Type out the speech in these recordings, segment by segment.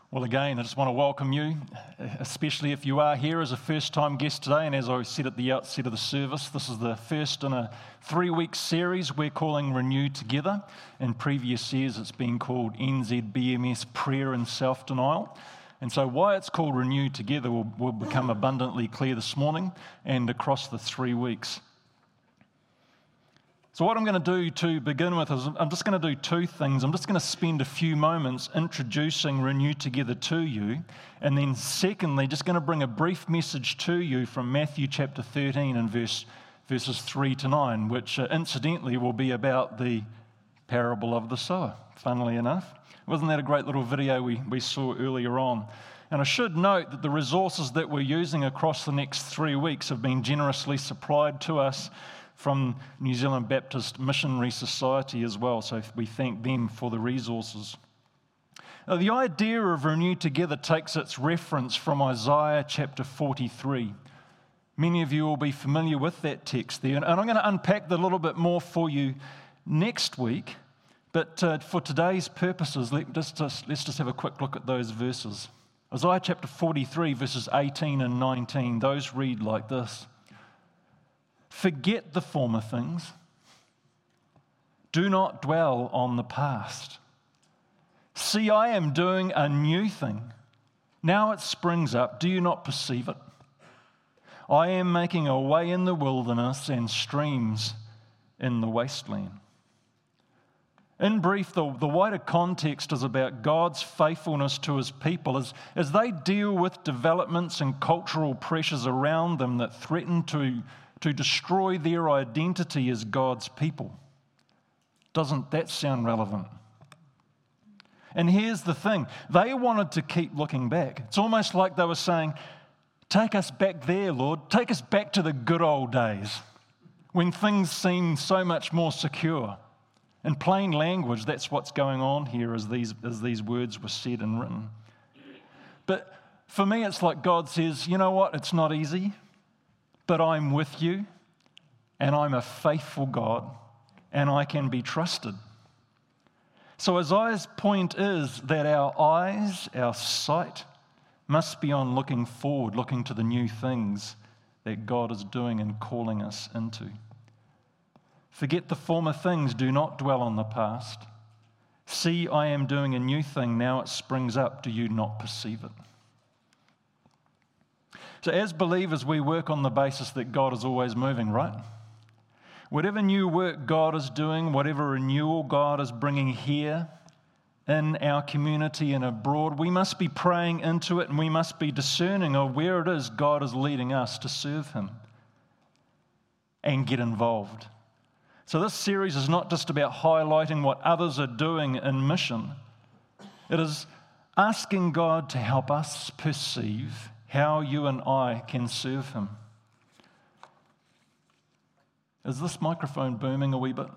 Well, again, I just want to welcome you, especially if you are here as a first-time guest today. And as I said at the outset of the service, this is the first in a 3-week series we're calling Renew Together. In previous years, it's been called NZBMS Prayer and Self-Denial. And so why it's called Renew Together will become abundantly clear this morning and across the 3 weeks. So what I'm going to do to begin with is I'm just going to do two things. I'm just going to spend a few moments introducing Renew Together to you, and then secondly, just going to bring a brief message to you from Matthew chapter 13 and verses 3 to 9, which incidentally will be about the parable of the sower, funnily enough. Wasn't that a great little video we saw earlier on? And I should note that the resources that we're using across the next 3 weeks have been generously supplied to us from New Zealand Baptist Missionary Society as well, so we thank them for the resources. Now, the idea of Renew Together takes its reference from Isaiah chapter 43. Many of you will be familiar with that text there, and I'm going to unpack that a little bit more for you next week, but for today's purposes, let's just have a quick look at those verses. Isaiah chapter 43, verses 18 and 19, those read like this. Forget the former things. Do not dwell on the past. See, I am doing a new thing. Now it springs up. Do you not perceive it? I am making a way in the wilderness and streams in the wasteland. In brief, the wider context is about God's faithfulness to his people as they deal with developments and cultural pressures around them that threaten to destroy their identity as God's people. Doesn't that sound relevant? And here's the thing. They wanted to keep looking back. It's almost like they were saying, take us back there, Lord. Take us back to the good old days when things seemed so much more secure. In plain language, that's what's going on here as these words were said and written. But for me, it's like God says, you know what? It's not easy. But I'm with you, and I'm a faithful God, and I can be trusted. So Isaiah's point is that our eyes, our sight, must be on looking forward, looking to the new things that God is doing and calling us into. Forget the former things, do not dwell on the past. See, I am doing a new thing, now it springs up, do you not perceive it? So as believers, we work on the basis that God is always moving, right? Whatever new work God is doing, whatever renewal God is bringing here in our community and abroad, we must be praying into it and we must be discerning of where it is God is leading us to serve him and get involved. So this series is not just about highlighting what others are doing in mission. It is asking God to help us perceive how you and I can serve him. Is this microphone booming a wee bit?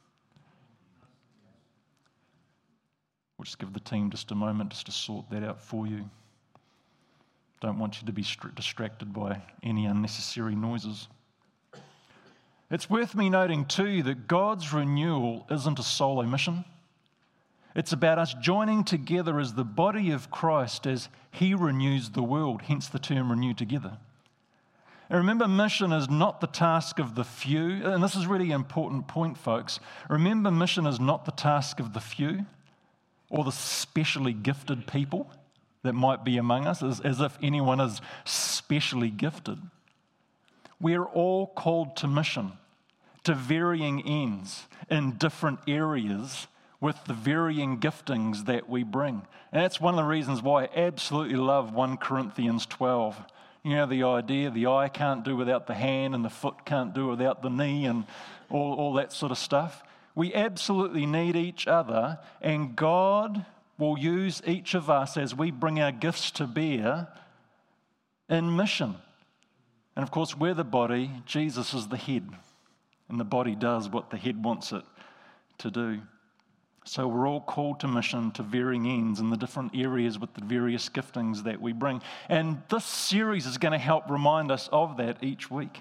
We'll just give the team just a moment just to sort that out for you. Don't want you to be distracted by any unnecessary noises. It's worth me noting too that God's renewal isn't a solo mission. It's about us joining together as the body of Christ as he renews the world, hence the term renew together. And remember, mission is not the task of the few, and this is a really important point, folks. Remember, mission is not the task of the few or the specially gifted people that might be among us, as if anyone is specially gifted. We're all called to mission, to varying ends in different areas with the varying giftings that we bring. And that's one of the reasons why I absolutely love 1 Corinthians 12. You know the idea, the eye can't do without the hand and the foot can't do without the knee and all that sort of stuff. We absolutely need each other, and God will use each of us as we bring our gifts to bear in mission. And of course, we're the body, Jesus is the head, and the body does what the head wants it to do. So we're all called to mission to varying ends in the different areas with the various giftings that we bring. And this series is going to help remind us of that each week.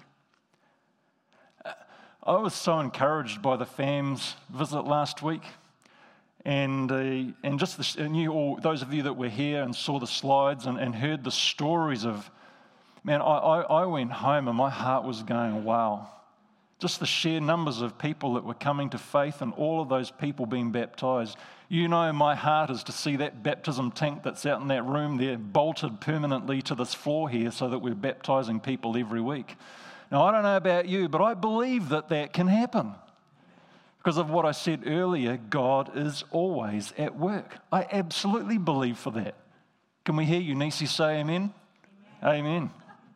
I was so encouraged by the FAMS visit last week. And just this, and you all, those of you that were here and saw the slides and heard the stories of, man, I went home and my heart was going, wow. Just the sheer numbers of people that were coming to faith and all of those people being baptized. You know, my heart is to see that baptism tank that's out in that room there bolted permanently to this floor here so that we're baptizing people every week. Now, I don't know about you, but I believe that that can happen. Because of what I said earlier, God is always at work. I absolutely believe for that. Can we hear you, Nisi, say amen? Amen. Amen.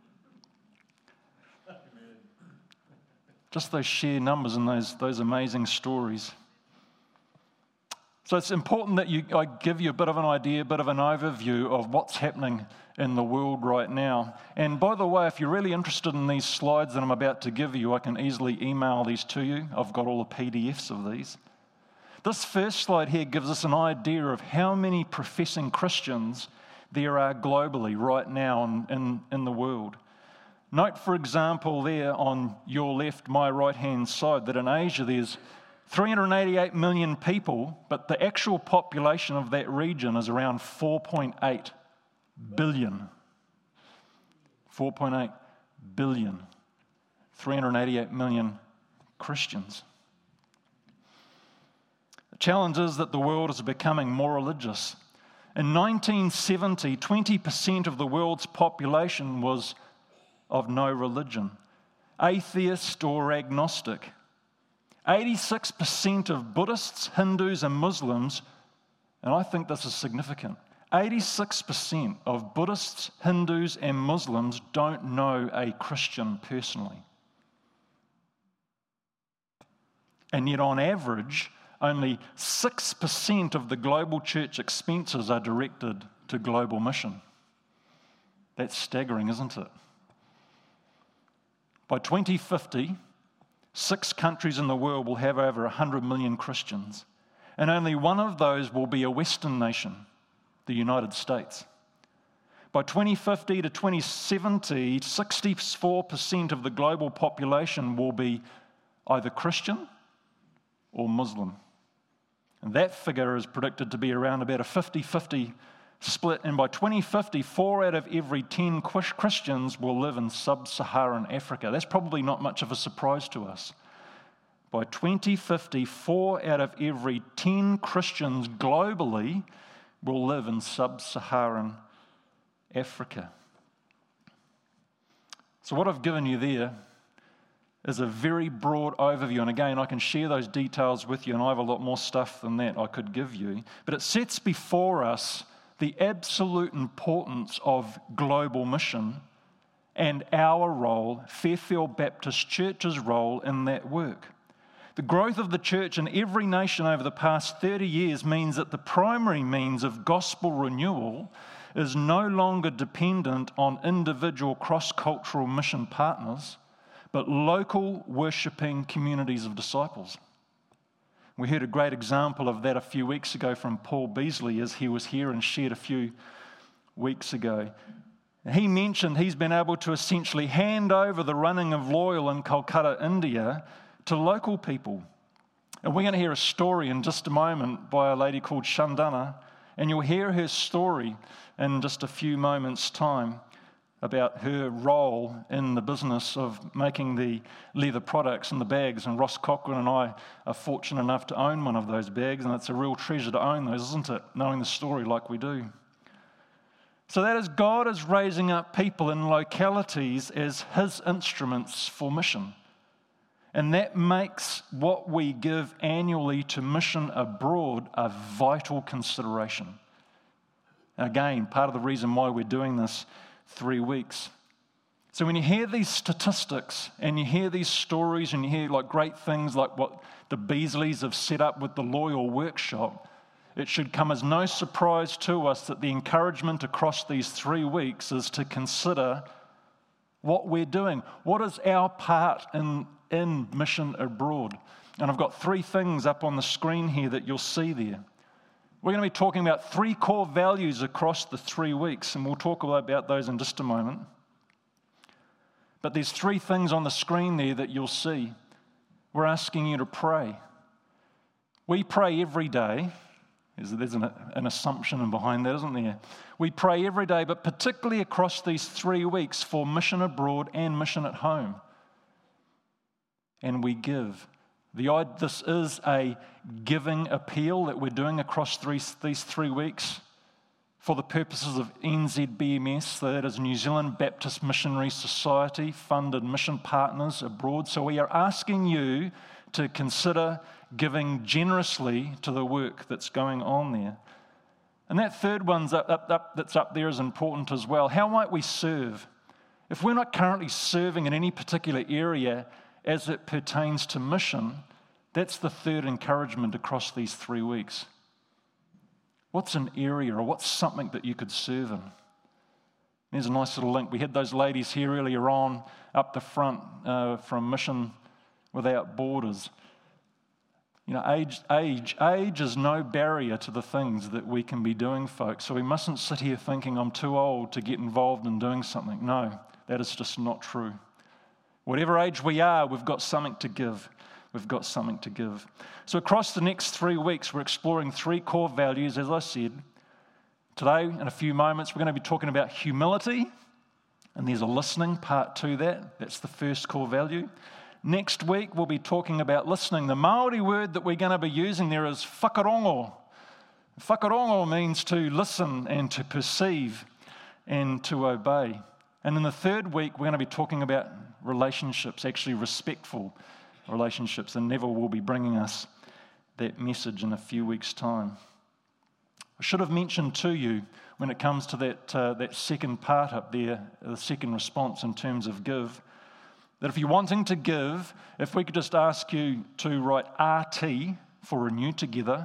Just those sheer numbers and those amazing stories. So it's important that I give you a bit of an idea, a bit of an overview of what's happening in the world right now. And by the way, if you're really interested in these slides that I'm about to give you, I can easily email these to you. I've got all the PDFs of these. This first slide here gives us an idea of how many professing Christians there are globally right now in the world. Note, for example, there on your left, my right-hand side, that in Asia there's 388 million people, but the actual population of that region is around 4.8 billion. 4.8 billion. 388 million Christians. The challenge is that the world is becoming more religious. In 1970, 20% of the world's population was of no religion, atheist or agnostic. 86% of Buddhists, Hindus, and Muslims, and I think this is significant, 86% of Buddhists, Hindus, and Muslims don't know a Christian personally. And yet, on average, only 6% of the global church expenses are directed to global mission. That's staggering, isn't it? By 2050, 6 countries in the world will have over 100 million Christians, and only one of those will be a Western nation, the United States. By 2050 to 2070, 64% of the global population will be either Christian or Muslim. And that figure is predicted to be around about a 50-50 split, and by 2050, 4 out of every 10 Christians will live in sub-Saharan Africa. That's probably not much of a surprise to us. By 2050, 4 out of every 10 Christians globally will live in sub-Saharan Africa. So what I've given you there is a very broad overview, and again, I can share those details with you, and I have a lot more stuff than that I could give you, but it sets before us the absolute importance of global mission and our role, Fairfield Baptist Church's role in that work. The growth of the church in every nation over the past 30 years means that the primary means of gospel renewal is no longer dependent on individual cross-cultural mission partners, but local worshipping communities of disciples. We heard a great example of that a few weeks ago from Paul Beasley as he was here and shared a few weeks ago. He mentioned he's been able to essentially hand over the running of Loyal in Kolkata, India, to local people. And we're going to hear a story in just a moment by a lady called Shandana, and you'll hear her story in just a few moments' time about her role in the business of making the leather products and the bags. And Ross Cochran and I are fortunate enough to own one of those bags, and it's a real treasure to own those, isn't it? Knowing the story like we do. So that is, God is raising up people in localities as His instruments for mission. And that makes what we give annually to mission abroad a vital consideration. Again, part of the reason why we're doing this 3 weeks. So when you hear these statistics and you hear these stories and you hear like great things like what the Beasleys have set up with the Loyal Workshop, it should come as no surprise to us that the encouragement across these 3 weeks is to consider what we're doing. What is our part in mission abroad? And I've got 3 things up on the screen here that you'll see there. We're going to be talking about 3 core values across the 3 weeks, and we'll talk about those in just a moment. But there's 3 things on the screen there that you'll see. We're asking you to pray. We pray every day There's an assumption behind that, isn't there? We pray every day, but particularly across these 3 weeks for mission abroad and mission at home. And we give. This is a giving appeal that we're doing across these 3 weeks for the purposes of NZBMS, that is New Zealand Baptist Missionary Society, funded mission partners abroad. So we are asking you to consider giving generously to the work that's going on there. And that third one's that's up there is important as well. How might we serve? If we're not currently serving in any particular area as it pertains to mission, that's the third encouragement across these 3 weeks. What's an area or what's something that you could serve in? There's a nice little link. We had those ladies here earlier on up the front from Mission Without Borders. You know, age is no barrier to the things that we can be doing, folks. So we mustn't sit here thinking I'm too old to get involved in doing something. No, that is just not true. Whatever age we are, we've got something to give. We've got something to give. So across the next 3 weeks, we're exploring 3 core values, as I said. Today, in a few moments, we're going to be talking about humility, and there's a listening part to that. That's the first core value. Next week, we'll be talking about listening. The Māori word that we're going to be using there is whakarongo. Whakarongo means to listen and to perceive and to obey. And in the third week, we're going to be talking about relationships, actually respectful relationships, and Neville will be bringing us that message in a few weeks' time. I should have mentioned to you when it comes to that second part up there, the second response in terms of give, that if you're wanting to give, if we could just ask you to write RT for Renew Together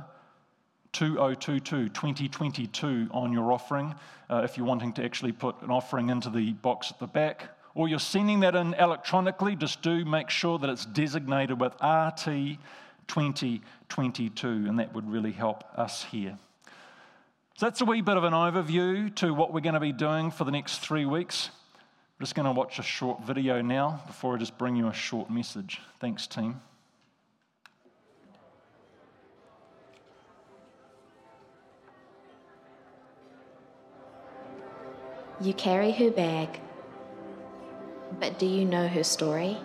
2022, 2022 on your offering, if you're wanting to actually put an offering into the box at the back, or you're sending that in electronically, just do make sure that it's designated with RT 2022, and that would really help us here. So that's a wee bit of an overview to what we're going to be doing for the next 3 weeks. I'm just going to watch a short video now before I just bring you a short message. Thanks, team. You carry her bag. But do you know her story?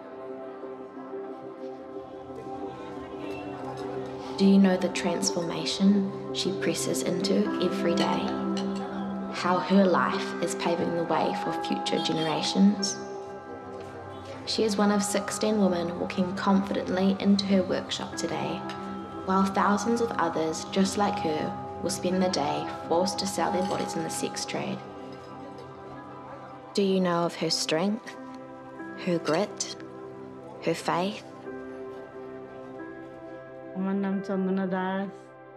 Do you know the transformation she presses into every day? How her life is paving the way for future generations? She is one of 16 women walking confidently into her workshop today, while thousands of others just like her will spend the day forced to sell their bodies in the sex trade. Do you know of her strength, her grit, her faith? আমার নাম চন্দনা দাস।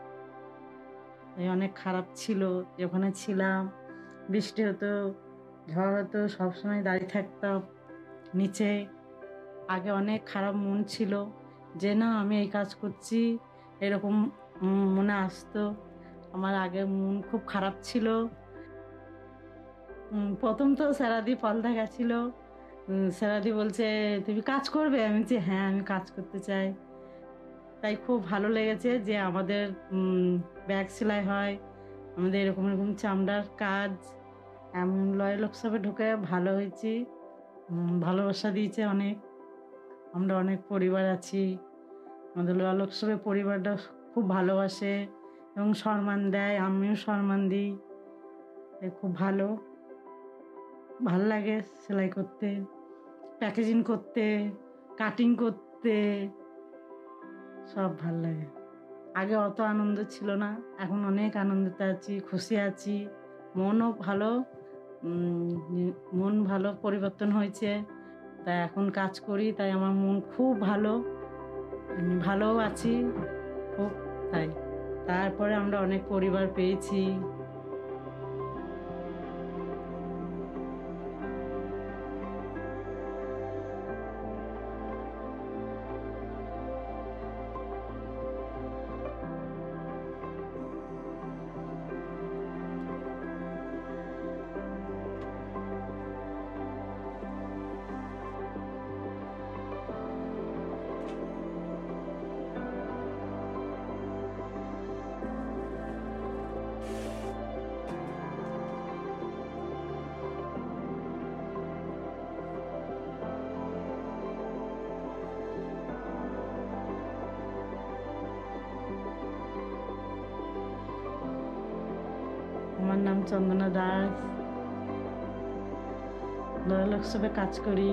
অনেক খারাপ ছিল, যেখানে ছিলাম বৃষ্টি হতো, ঝড় হতো, সবসময় দাঁড়িয়ে থাকতাম নিচে। আগে অনেক খারাপ মন ছিল যে না আমি এই কাজ করছি, এরকম মনে আসতো। আমার আগে মন খুব খারাপ ছিল। প্রথম তো স্যারাদি ফলদা গেছিল, স্যারাদি বলছে তুমি কাজ করবে, আমি বলছি হ্যাঁ আমি কাজ করতে চাই। তাই খুব ভালো লেগেছে যে আমাদের ব্যাগ সেলাই হয়, আমাদের এরকম এরকম চামড়ার কাজ, এমন লয়াল লোকসভা ঢুকে ভালো হয়েছি। ভালোবাসা দিয়েছে অনেক, আমরা অনেক পরিবার আছি, আমাদের লয়াল লোকসভার পরিবারটা খুব ভালোবাসে এবং সম্মান দেয়, আমিও সম্মান দিই। খুব ভালো লাগে সেলাই করতে, প্যাকেজিং করতে, কাটিং করতে, সব ভাল লাগে। আগে অত আনন্দ ছিল না, এখন অনেক আনন্দতে আছি, খুশি আছি, মনও ভালো, মন ভালো পরিবর্তন হয়েছে। তাই এখন কাজ করি, তাই আমার মন খুব ভালো, আমি ভালোও আছি খুব। তারপরে আমরা অনেক পরিবার পেয়েছি। আমার নাম চন্দনা দাস, রয়্যাল ওয়ার্কশপে কাজ করি।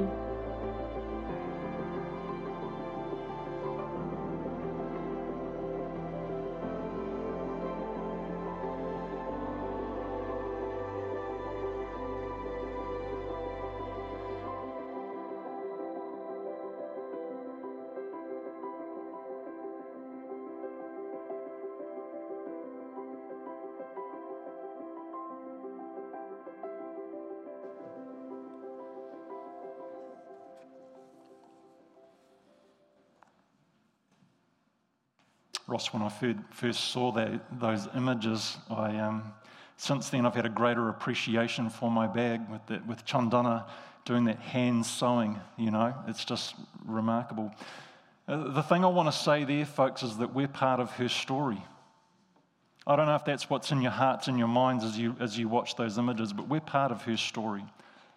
Ross, when I first saw those images, since then I've had a greater appreciation for my bag with Chandana doing that hand sewing, it's just remarkable. The thing I want to say there, folks, is that we're part of her story. I don't know if that's what's in your hearts and your minds as you watch those images, but we're part of her story.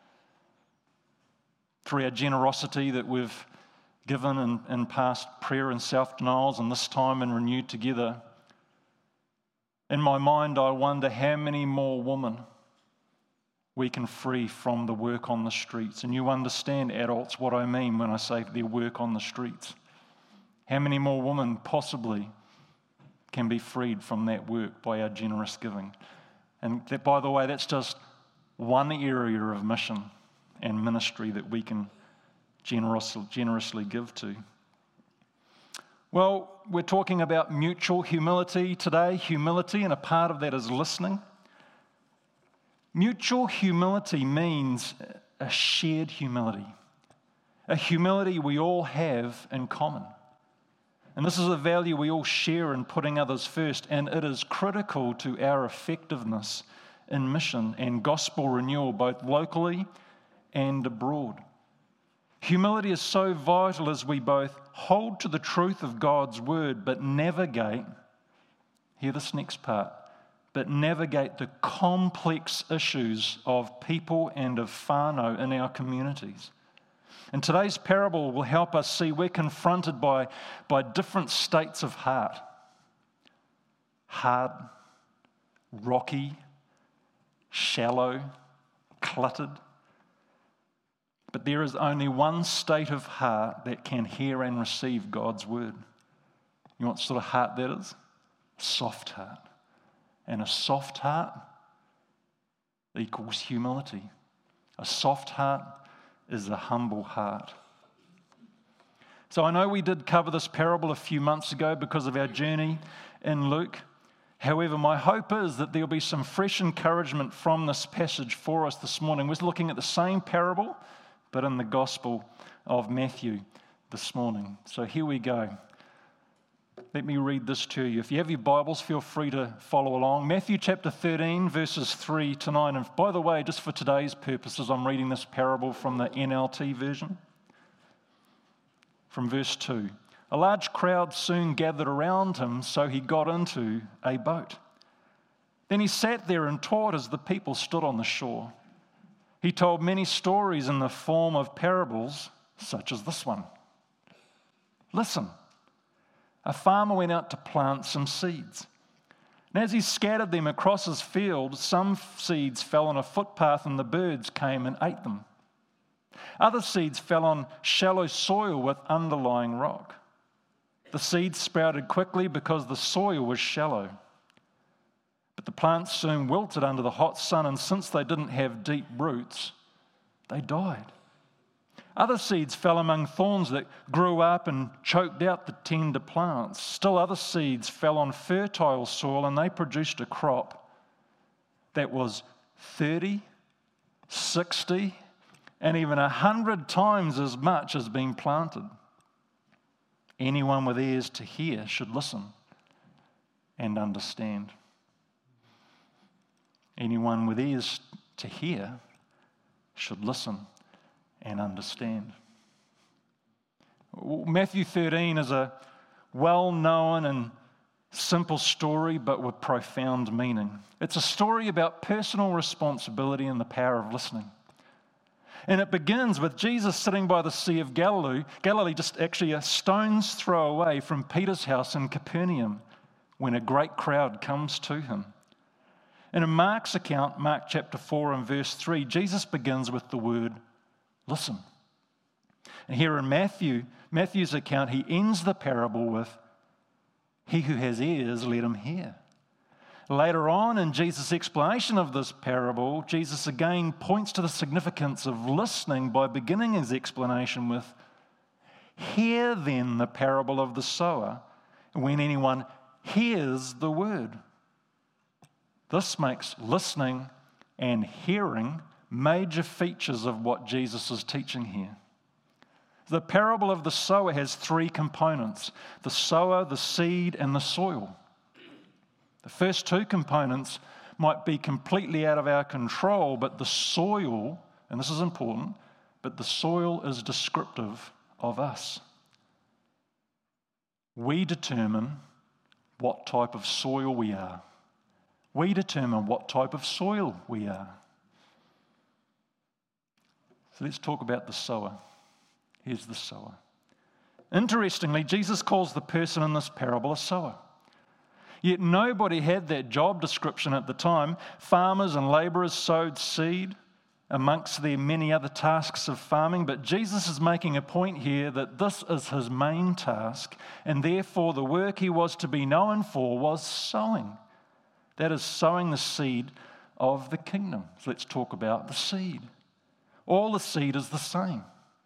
Through our generosity that we've given in past prayer and self-denials, and this time and renewed together, in my mind I wonder how many more women we can free from the work on the streets. And you understand, adults, what I mean when I say their work on the streets. How many more women possibly can be freed from that work by our generous giving? And that, by the way, that's just one area of mission and ministry that we can generously give to. Well, we're talking about mutual humility today, humility, and a part of that is listening. Mutual humility means a shared humility, a humility we all have in common. And this is a value we all share in putting others first, and it is critical to our effectiveness in mission and gospel renewal, both locally and abroad. Humility is so vital as we both hold to the truth of God's word, but navigate, hear this next part, but navigate the complex issues of people and of whānau in our communities. And today's parable will help us see we're confronted by different states of heart. Hard, rocky, shallow, cluttered. But there is only one state of heart that can hear and receive God's word. You know what sort of heart that is? Soft heart. And a soft heart equals humility. A soft heart is a humble heart. So I know we did cover this parable a few months ago because of our journey in Luke. However, my hope is that there'll be some fresh encouragement from this passage for us this morning. We're looking at the same parable, but in the Gospel of Matthew this morning. So here we go. Let me read this to you. If you have your Bibles, feel free to follow along. Matthew chapter 13, verses 3 to 9. And by the way, just for today's purposes, I'm reading this parable from the NLT version. From verse 2. A large crowd soon gathered around him, so he got into a boat. Then he sat there and taught as the people stood on the shore. He told many stories in the form of parables, such as this one. Listen, a farmer went out to plant some seeds. And as he scattered them across his field, some seeds fell on a footpath and the birds came and ate them. Other seeds fell on shallow soil with underlying rock. The seeds sprouted quickly because the soil was shallow. But the plants soon wilted under the hot sun, and since they didn't have deep roots, they died. Other seeds fell among thorns that grew up and choked out the tender plants. Still other seeds fell on fertile soil, and they produced a crop that was 30, 60, and even 100 times as much as being planted. Anyone with ears to hear should listen and understand. Anyone with ears to hear should listen and understand. Matthew 13 is a well-known and simple story, but with profound meaning. It's a story about personal responsibility and the power of listening. And it begins with Jesus sitting by the Sea of Galilee, just actually a stone's throw away from Peter's house in Capernaum, when a great crowd comes to him. And in Mark's account, Mark chapter 4 and verse 3, Jesus begins with the word listen. And here in Matthew's account, he ends the parable with, he who has ears, let him hear. Later on in Jesus' explanation of this parable, Jesus again points to the significance of listening by beginning his explanation with, hear then the parable of the sower when anyone hears the word. This makes listening and hearing major features of what Jesus is teaching here. The parable of the sower has three components: the sower, the seed, and the soil. The first two components might be completely out of our control, but the soil, and this is important, but the soil is descriptive of us. We determine what type of soil we are. We determine what type of soil we are. So let's talk about the sower. Here's the sower. Interestingly, Jesus calls the person in this parable a sower. Yet nobody had that job description at the time. Farmers and labourers sowed seed amongst their many other tasks of farming, but Jesus is making a point here that this is his main task, and therefore the work he was to be known for was sowing. That is, sowing the seed of the kingdom. So let's talk about the seed. All the seed is the same.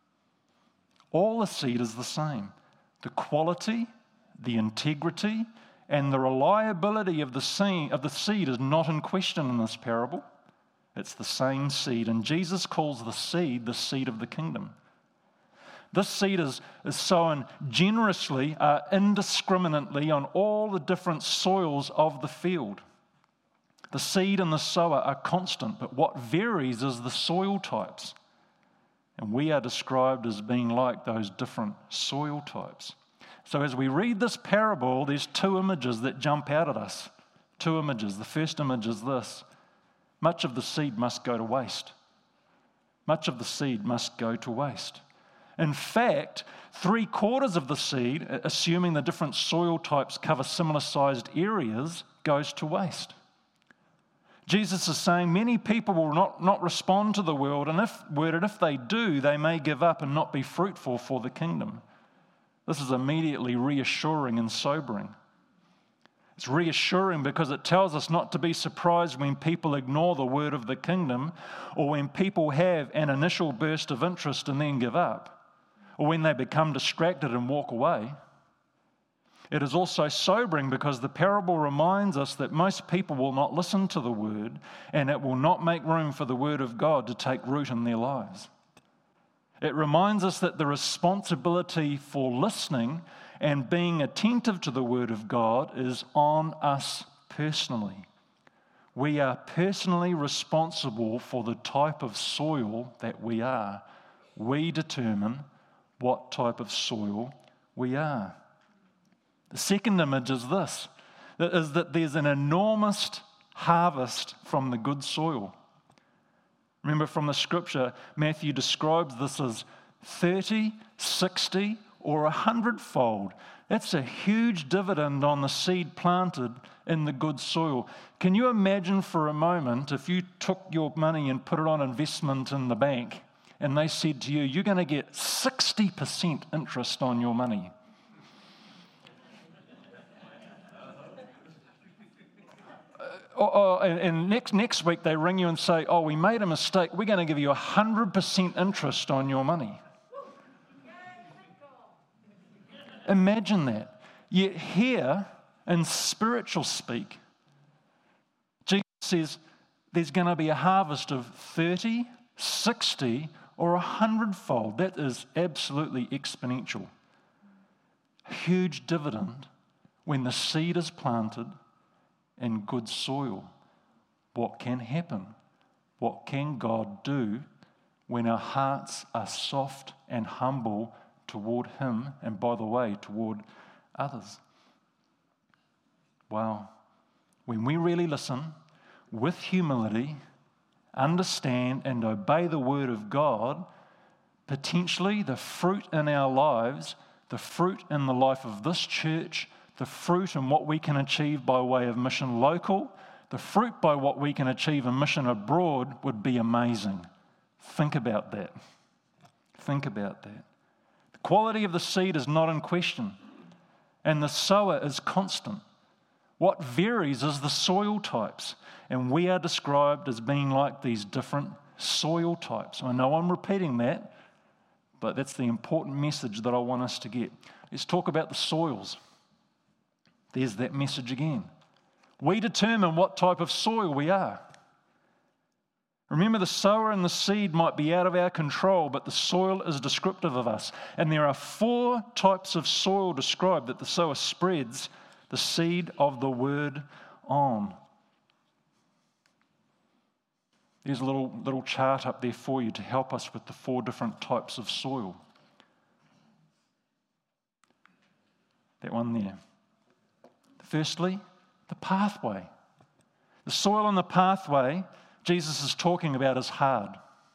All the seed is the same. The quality, the integrity, and the reliability of the seed is not in question in this parable. It's the same seed, and Jesus calls the seed of the kingdom. This seed is sown generously, indiscriminately on all the different soils of the field. The seed and the sower are constant, but what varies is the soil types. And we are described as being like those different soil types. So as we read this parable, there's two images that jump out at us. Two images. The first image is this: much of the seed must go to waste. Much of the seed must go to waste. In fact, 3/4 of the seed, assuming the different soil types cover similar sized areas, goes to waste. Jesus is saying many people will not respond to the word, and if they do, they may give up and not be fruitful for the kingdom. This is immediately reassuring and sobering. It's reassuring because it tells us not to be surprised when people ignore the word of the kingdom, or when people have an initial burst of interest and then give up, or when they become distracted and walk away. It is also sobering because the parable reminds us that most people will not listen to the word, and it will not make room for the word of God to take root in their lives. It reminds us that the responsibility for listening and being attentive to the word of God is on us personally. We are personally responsible for the type of soil that we are. We determine what type of soil we are. The second image is this, is that there's an enormous harvest from the good soil. Remember from the scripture, Matthew describes this as 30, 60, or 100-fold. That's a huge dividend on the seed planted in the good soil. Can you imagine for a moment if you took your money and put it on investment in the bank and they said to you, you're going to get 60% interest on your money? And next week they ring you and say, oh, we made a mistake. We're going to give you 100% interest on your money. Imagine that. Yet here, in spiritual speak, Jesus says there's going to be a harvest of 30, 60, or 100-fold. That is absolutely exponential. Huge dividend when the seed is planted in good soil. What can happen? What can God do when our hearts are soft and humble toward Him, and by the way, toward others? Wow. When we really listen with humility, understand and obey the word of God, potentially the fruit in our lives, the fruit in the life of this church, the fruit in what we can achieve by way of Mission Local, the fruit by what we can achieve in mission abroad would be amazing. Think about that. Think about that. The quality of the seed is not in question, and the sower is constant. What varies is the soil types, and we are described as being like these different soil types. I know I'm repeating that, but that's the important message that I want us to get. Let's talk about the soils. There's that message again. We determine what type of soil we are. Remember, the sower and the seed might be out of our control, but the soil is descriptive of us. And there are 4 types of soil described that the sower spreads the seed of the word on. There's a little chart up there for you to help us with the 4 different types of soil. That one there. Firstly, the pathway. The soil on the pathway Jesus is talking about is hard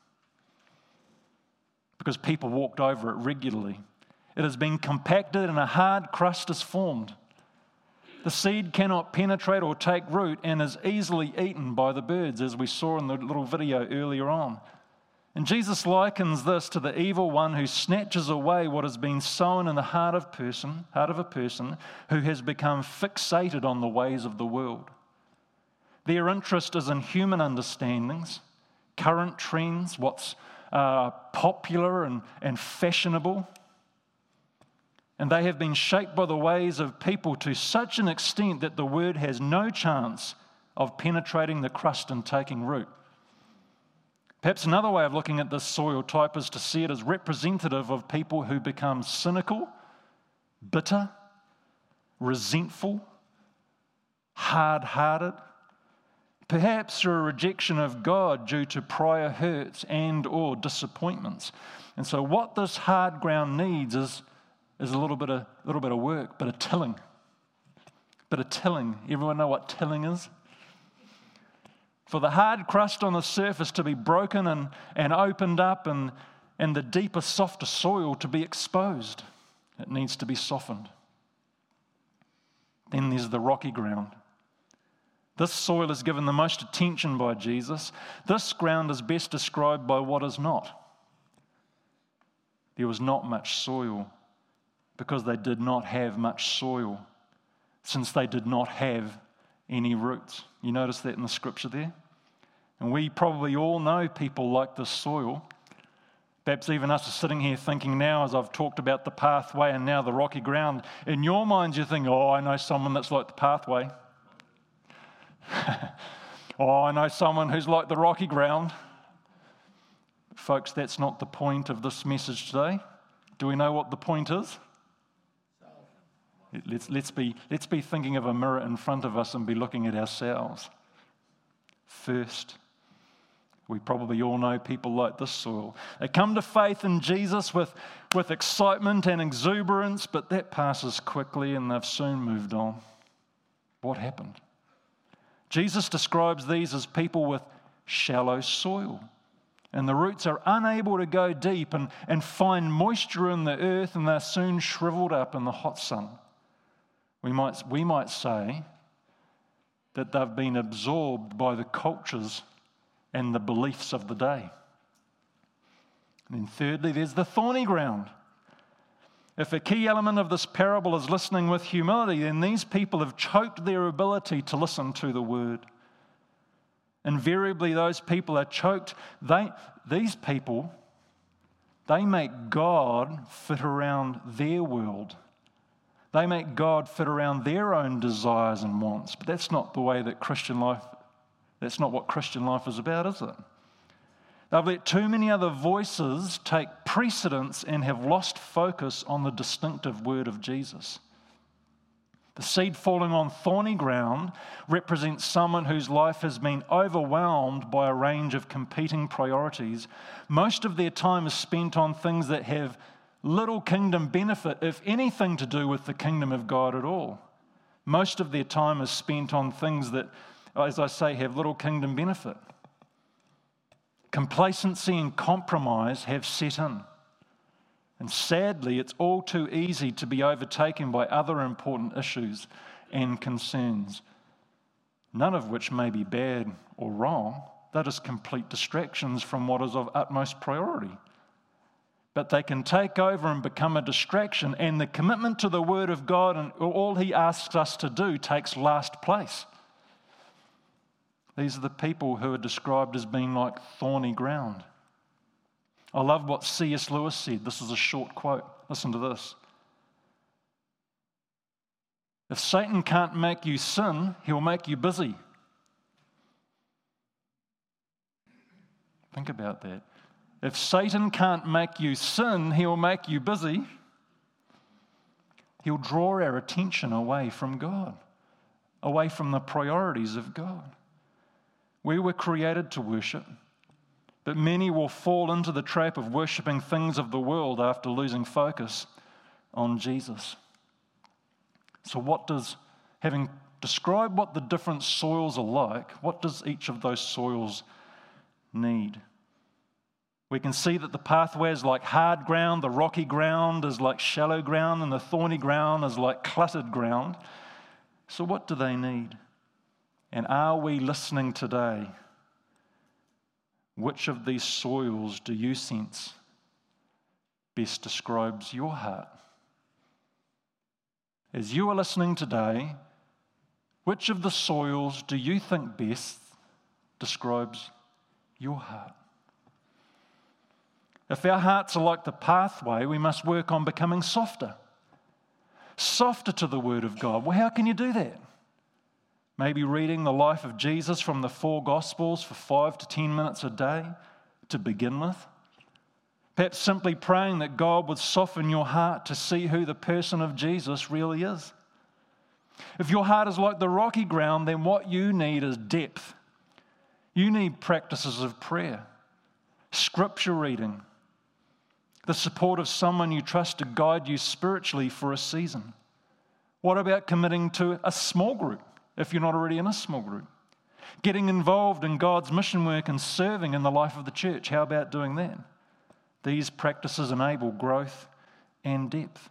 because people walked over it regularly. It has been compacted and a hard crust is formed. The seed cannot penetrate or take root and is easily eaten by the birds, as we saw in the little video earlier on. And Jesus likens this to the evil one who snatches away what has been sown in the heart of a person who has become fixated on the ways of the world. Their interest is in human understandings, current trends, what's popular and fashionable. And they have been shaped by the ways of people to such an extent that the word has no chance of penetrating the crust and taking root. Perhaps another way of looking at this soil type is to see it as representative of people who become cynical, bitter, resentful, hard-hearted, perhaps through a rejection of God due to prior hurts and or disappointments. And so what this hard ground needs is a little bit of work, bit of tilling. Everyone know what tilling is? For the hard crust on the surface to be broken and opened up and the deeper, softer soil to be exposed. It needs to be softened. Then there's the rocky ground. This soil is given the most attention by Jesus. This ground is best described by what is not. There was not much soil because they did not have much soil, since they did not have any roots. You notice that in the scripture there? And we probably all know people like this soil. Perhaps even us are sitting here thinking now, as I've talked about the pathway and now the rocky ground, in your minds you think, oh, I know someone that's like the pathway. Oh, I know someone who's like the rocky ground. Folks, that's not the point of this message today. Do we know what the point is? Let's be thinking of a mirror in front of us and be looking at ourselves. First, we probably all know people like this soil. They come to faith in Jesus with excitement and exuberance, but that passes quickly and they've soon moved on. What happened? Jesus describes these as people with shallow soil. And the roots are unable to go deep and find moisture in the earth, and they're soon shriveled up in the hot sun. We might say that they've been absorbed by the cultures and the beliefs of the day. And then thirdly, there's the thorny ground. If a key element of this parable is listening with humility, then these people have choked their ability to listen to the word. Invariably, those people are choked. These people make God fit around their world. They make God fit around their own desires and wants. But that's not the way that that's not what Christian life is about, is it? They've let too many other voices take precedence and have lost focus on the distinctive word of Jesus. The seed falling on thorny ground represents someone whose life has been overwhelmed by a range of competing priorities. Most of their time is spent on things that have little kingdom benefit, if anything to do with the kingdom of God at all. Most of their time is spent on things that, as I say, have little kingdom benefit. Complacency and compromise have set in. And sadly, it's all too easy to be overtaken by other important issues and concerns. none of which may be bad or wrong. They're just complete distractions from what is of utmost priority. But they can take over and become a distraction, and the commitment to the Word of God and all He asks us to do takes last place. These are the people who are described as being like thorny ground. I love what C.S. Lewis said. This is a short quote. Listen to this. If Satan can't make you sin, he'll make you busy. Think about that. If Satan can't make you sin, he'll make you busy. He'll draw our attention away from God, away from the priorities of God. We were created to worship, but many will fall into the trap of worshipping things of the world after losing focus on Jesus. So having described what the different soils are like, what does each of those soils need? We can see that the pathway is like hard ground, the rocky ground is like shallow ground, and the thorny ground is like cluttered ground. So what do they need? And are we listening today? Which of these soils do you sense best describes your heart? As you are listening today, which of the soils do you think best describes your heart? If our hearts are like the pathway, we must work on becoming softer to the Word of God. Well, how can you do that? Maybe reading the life of Jesus from the 4 Gospels for 5 to 10 minutes a day to begin with. Perhaps simply praying that God would soften your heart to see who the person of Jesus really is. If your heart is like the rocky ground, then what you need is depth. You need practices of prayer, scripture reading, the support of someone you trust to guide you spiritually for a season. What about committing to a small group if you're not already in a small group? Getting involved in God's mission work and serving in the life of the church. How about doing that? These practices enable growth and depth.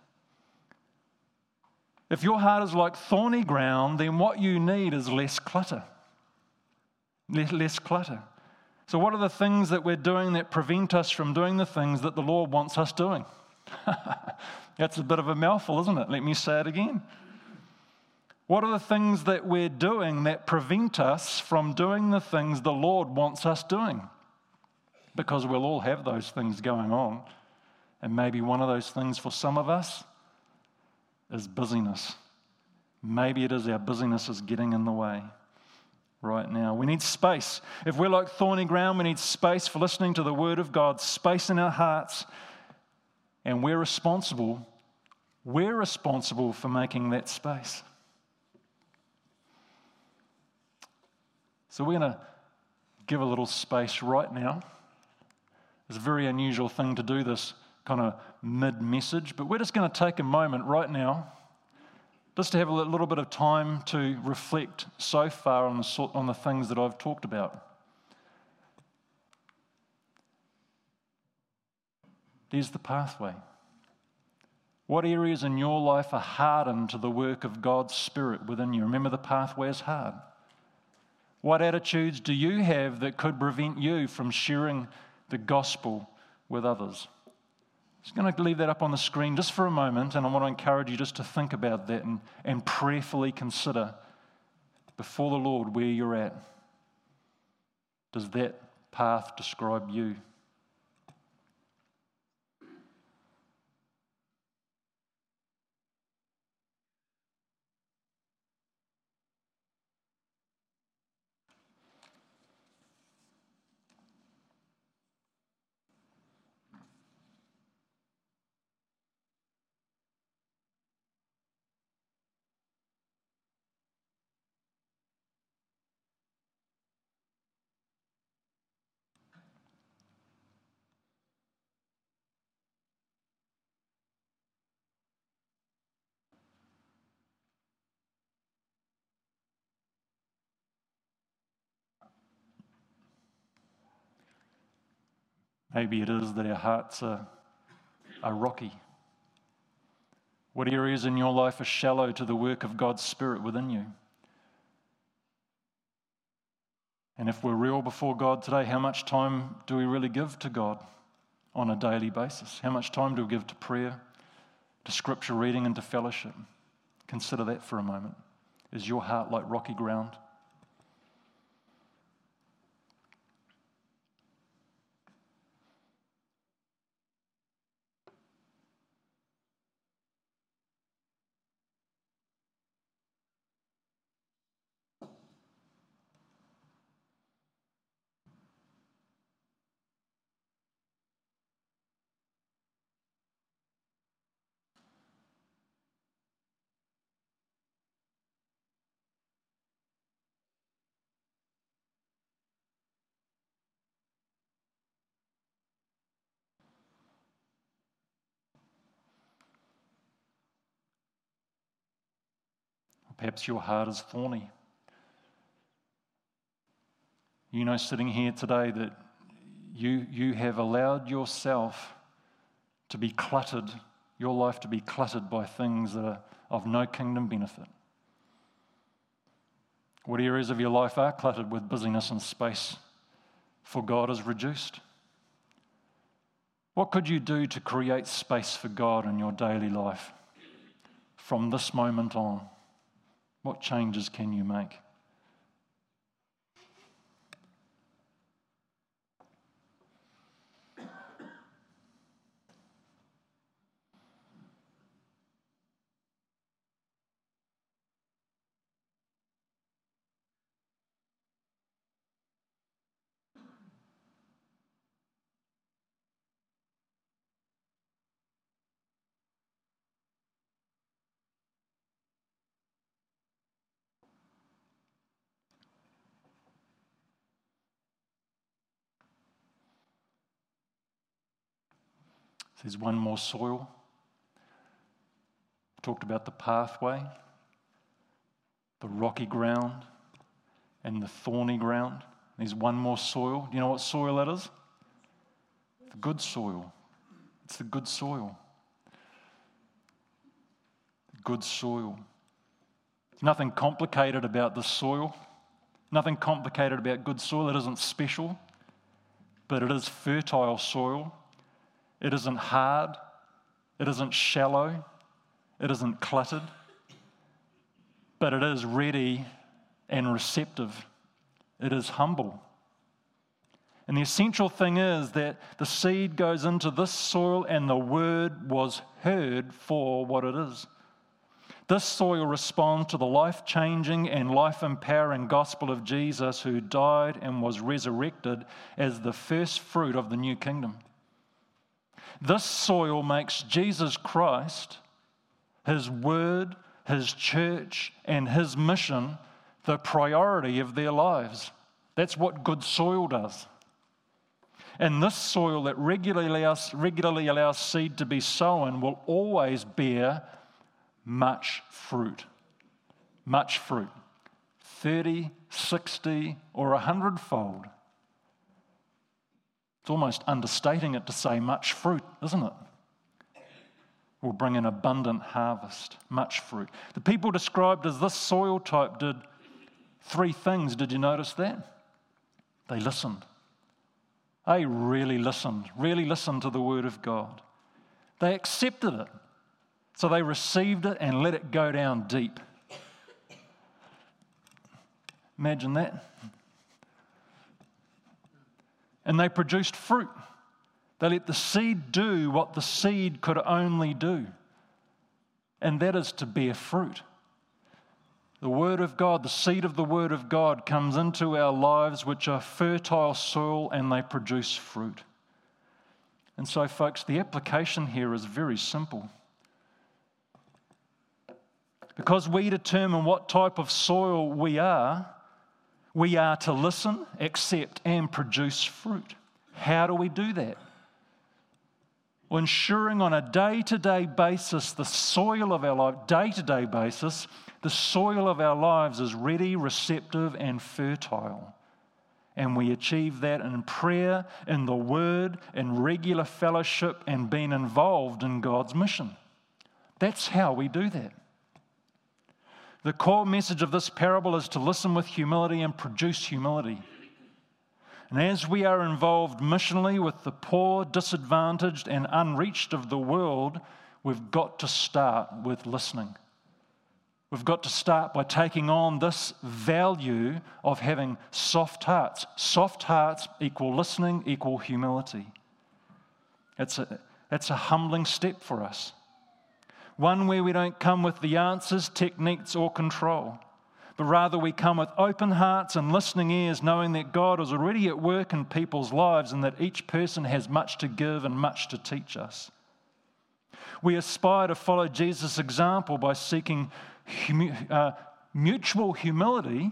If your heart is like thorny ground, then what you need is less clutter. Less clutter. So what are the things that we're doing that prevent us from doing the things that the Lord wants us doing? That's a bit of a mouthful, isn't it? Let me say it again. What are the things that we're doing that prevent us from doing the things the Lord wants us doing? Because we'll all have those things going on. And maybe one of those things for some of us is busyness. Maybe it is our busyness is getting in the way right now. We need space. If we're like thorny ground, we need space for listening to the Word of God, space in our hearts, and we're responsible for making that space. So we're going to give a little space right now. It's a very unusual thing to do this kind of mid-message, but we're just going to take a moment right now just to have a little bit of time to reflect so far on the things that I've talked about. There's the pathway. What areas in your life are hardened to the work of God's Spirit within you? Remember, the pathway is hard. What attitudes do you have that could prevent you from sharing the gospel with others? I'm just going to leave that up on the screen just for a moment, and I want to encourage you just to think about that and prayerfully consider before the Lord where you're at. Does that path describe you? Maybe it is that our hearts are rocky. What areas in your life are shallow to the work of God's Spirit within you? And if we're real before God today, how much time do we really give to God on a daily basis? How much time do we give to prayer, to scripture reading, and to fellowship? Consider that for a moment. Is your heart like rocky ground? Perhaps your heart is thorny. You know, sitting here today, that you have allowed yourself to be cluttered, your life to be cluttered by things that are of no kingdom benefit. What areas of your life are cluttered with busyness and space for God is reduced? What could you do to create space for God in your daily life from this moment on? What changes can you make? There's one more soil. Talked about the pathway, the rocky ground, and the thorny ground. There's one more soil. Do you know what soil that is? The good soil. It's the good soil. The good soil. There's nothing complicated about the soil. Nothing complicated about good soil. It isn't special, but it is fertile soil. It isn't hard, it isn't shallow, it isn't cluttered, but it is ready and receptive. It is humble. And the essential thing is that the seed goes into this soil and the word was heard for what it is. This soil responds to the life-changing and life-empowering gospel of Jesus, who died and was resurrected as the first fruit of the new kingdom. This soil makes Jesus Christ, his word, his church, and his mission the priority of their lives. That's what good soil does. And this soil that regularly allows seed to be sown will always bear much fruit. Much fruit. 30, 60, or 100-fold. It's almost understating it to say much fruit, isn't it? Will bring an abundant harvest, much fruit. The people described as this soil type did 3 things. Did you notice that? They listened. They really listened to the word of God. They accepted it. So they received it and let it go down deep. Imagine that. And they produced fruit. They let the seed do what the seed could only do, and that is to bear fruit. The Word of God, the seed of the Word of God comes into our lives, which are fertile soil, and they produce fruit. And so, folks, the application here is very simple. Because we determine what type of soil we are to listen, accept, and produce fruit. How do we do that? Well, ensuring on a day-to-day basis, the soil of our life, day-to-day basis, the soil of our lives is ready, receptive, and fertile. And we achieve that in prayer, in the Word, in regular fellowship, and being involved in God's mission. That's how we do that. The core message of this parable is to listen with humility and produce humility. And as we are involved missionally with the poor, disadvantaged, and unreached of the world, we've got to start with listening. We've got to start by taking on this value of having soft hearts. Soft hearts equal listening, equal humility. It's a humbling step for us. One where we don't come with the answers, techniques, or control, but rather we come with open hearts and listening ears, knowing that God is already at work in people's lives and that each person has much to give and much to teach us. We aspire to follow Jesus' example by seeking mutual humility,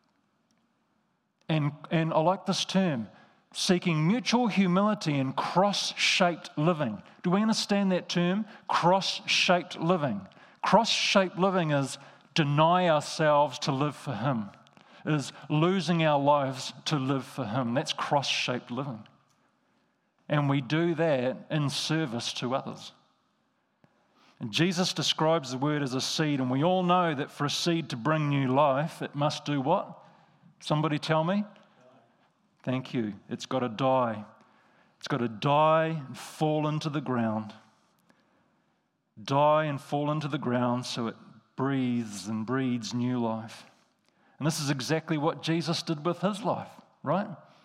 and I like this term, seeking mutual humility and cross-shaped living. Do we understand that term? Cross-shaped living. Cross-shaped living is deny ourselves to live for Him, is losing our lives to live for Him. That's cross-shaped living. And we do that in service to others. And Jesus describes the word as a seed, and we all know that for a seed to bring new life, it must do what? Somebody tell me? Thank you. It's got to die. It's got to die and fall into the ground. Die and fall into the ground so it breathes and breeds new life. And this is exactly what Jesus did with His life, right?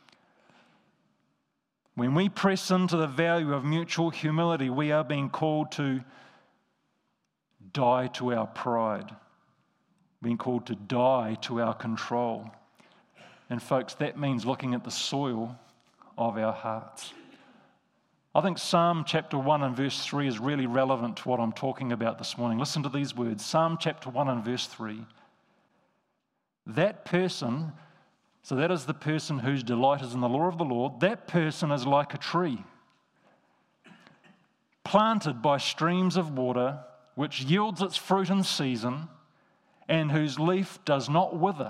When we press into the value of mutual humility, we are being called to die to our pride, being called to die to our control. And folks, that means looking at the soil of our hearts. I think Psalm chapter 1 and verse 3 is really relevant to what I'm talking about this morning. Listen to these words. Psalm chapter 1 and verse 3. That person, so that is the person whose delight is in the law of the Lord, that person is like a tree planted by streams of water, which yields its fruit in season, and whose leaf does not wither.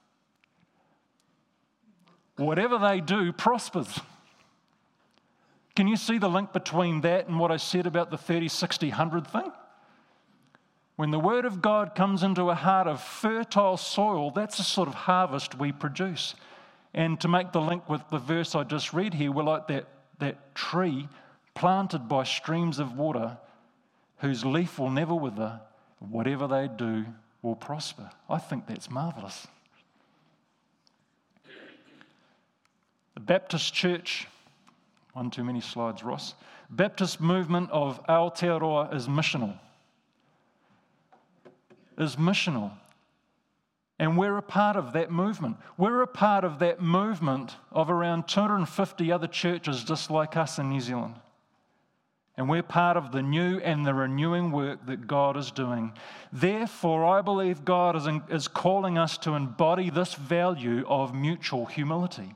Whatever they do prospers. Can you see the link between that and what I said about the 30, 60, 100 thing? When the Word of God comes into a heart of fertile soil, that's the sort of harvest we produce. And to make the link with the verse I just read here, we're like that tree planted by streams of water, whose leaf will never wither, whatever they do will prosper. I think that's marvelous. The Baptist Church, one too many slides, Ross. Baptist movement of Aotearoa is missional. And we're a part of that movement. We're a part of that movement of around 250 other churches just like us in New Zealand. And we're part of the new and the renewing work that God is doing. Therefore, I believe God is calling us to embody this value of mutual humility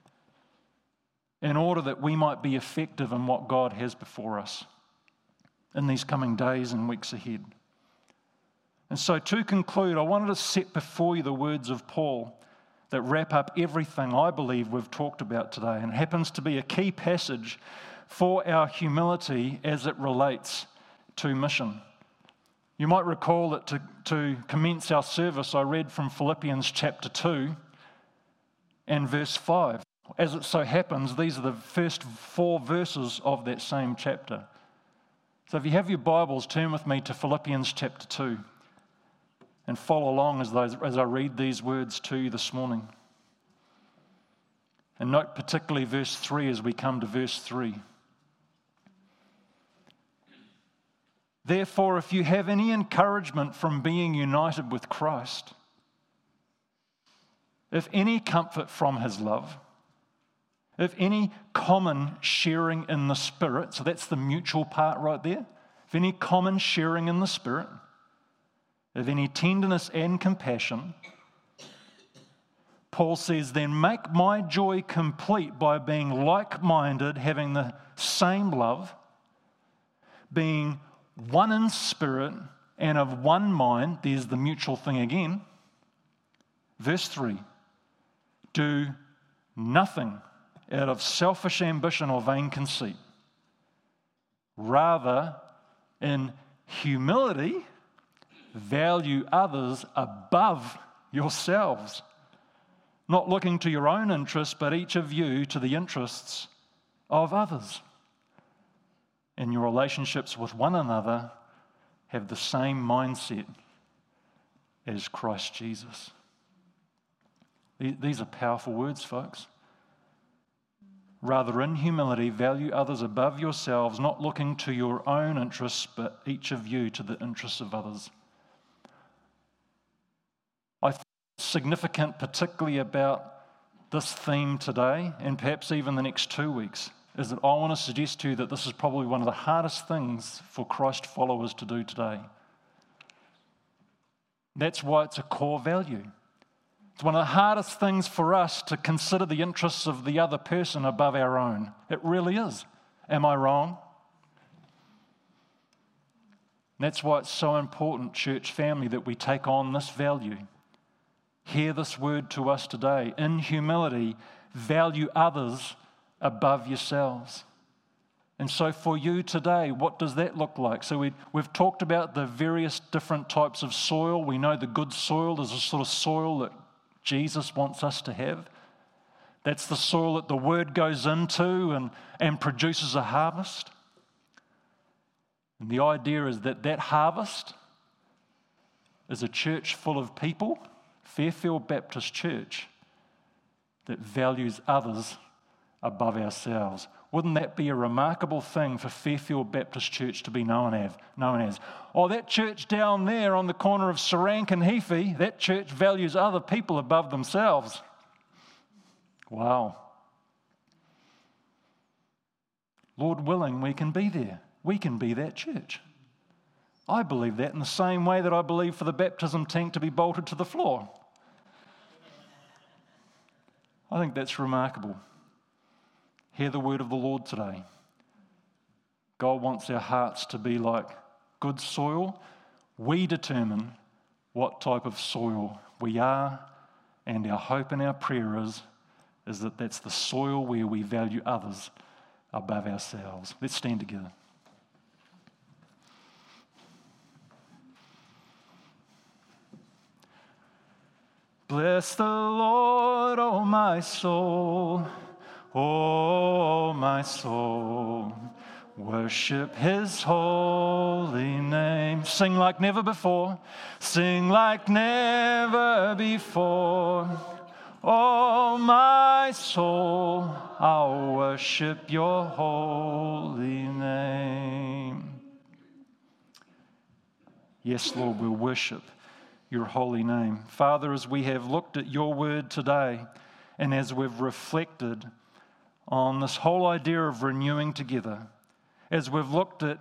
in order that we might be effective in what God has before us in these coming days and weeks ahead. And so to conclude, I wanted to set before you the words of Paul that wrap up everything I believe we've talked about today, and happens to be a key passage for our humility as it relates to mission. You might recall that to commence our service, I read from Philippians chapter 2 and verse 5. As it so happens, these are the first 4 verses of that same chapter. So if you have your Bibles, turn with me to Philippians chapter 2 and follow along as I read these words to you this morning. And note particularly verse 3 as we come to verse 3. Therefore, if you have any encouragement from being united with Christ, if any comfort from His love, if any common sharing in the Spirit, so that's the mutual part right there, if any common sharing in the Spirit, if any tenderness and compassion, Paul says, then make my joy complete by being like-minded, having the same love, being one in spirit and of one mind. There's the mutual thing again. Verse 3, do nothing out of selfish ambition or vain conceit. Rather, in humility, value others above yourselves, not looking to your own interests, but each of you to the interests of others. And your relationships with one another have the same mindset as Christ Jesus. These are powerful words, folks. Rather, in humility, value others above yourselves, not looking to your own interests, but each of you to the interests of others. I think it's significant, particularly about this theme today, and perhaps even the next 2 weeks, is that I want to suggest to you that this is probably one of the hardest things for Christ followers to do today. That's why it's a core value. It's one of the hardest things for us to consider the interests of the other person above our own. It really is. Am I wrong? That's why it's so important, church family, that we take on this value. Hear this word to us today. In humility, value others above yourselves. And so for you today, what does that look like? So we've talked about the various different types of soil. We know the good soil is a sort of soil that Jesus wants us to have. That's the soil that the word goes into and produces a harvest. And the idea is that harvest is a church full of people, Fairfield Baptist Church, that values others above ourselves. Wouldn't that be a remarkable thing for Fairfield Baptist Church to be known as? Oh, that church down there on the corner of Serank and Heaphy, that church values other people above themselves. Wow. Lord willing, we can be there. We can be that church. I believe that in the same way that I believe for the baptism tank to be bolted to the floor. I think that's remarkable. Hear the word of the Lord today. God wants our hearts to be like good soil. We determine what type of soil we are, and our hope and our prayer is that that's the soil where we value others above ourselves. Let's stand together. Bless the Lord, O my soul. Oh, my soul, worship his holy name. Sing like never before. Sing like never before. Oh, my soul, I'll worship your holy name. Yes, Lord, we'll worship your holy name. Father, as we have looked at your word today, and as we've reflected on this whole idea of renewing together, as we've looked at